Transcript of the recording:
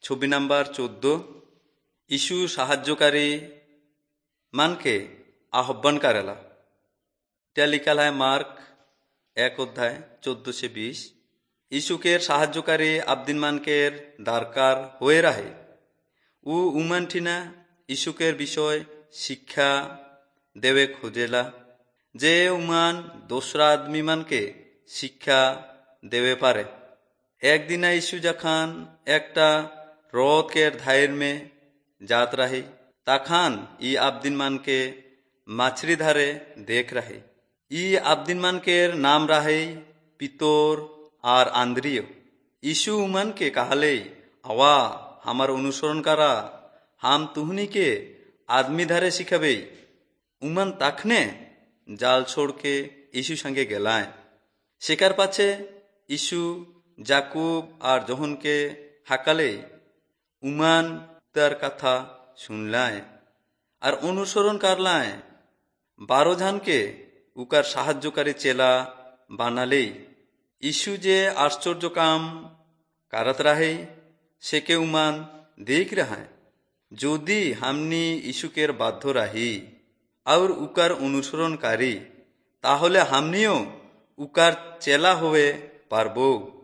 ছবি number 14। Issue সাহায্যকারী মানকে আহ্বান করেলা। এটা লিখা হয় মার্ক 1 অধ্যায় 14-20। ইস্যুকের সাহায্যকারী আব্দিন মানকের দরকার হয়ে রাহে। উ উমানঠিনা ইস্যুকের বিষয় শিক্ষা দেবে খোঁজেলা, যে উমান দোসরা আদমি মানকে শিক্ষা দেবে পারে। একদিন ইস্যু যখন একটা রথের ধায়ের মে जात रहे, तखन ई आब्दिन मान के मछली धारे देख रहे। ई आब्दिन मान के नाम रहे पितोर और आंद्रियो। यीशु उमन के कहले, आवा हमार अनुसरण करा, हम तुहनी के आदमी धारे शिखाबे। उमन तखने जाल छोड़ के यीशु संगे गेलाय। शिकार पाछे यीशु जाकूब और जोहन के हाकाले उमान তার কথা শুনলায় আর অনুসরণ করলায়। 12 জনকে উকার সাহায্যকারী চেলা বানালেই। ইস্যু যে আশ্চর্য কাম করত রাহে সেকে উমান দেখ রাহে। যদি হামনি ইস্যুকের বাধ্য রাহি আর উকার অনুসরণ করি, তাহলে হামনিও উকার চেলা হয়ে পারবো।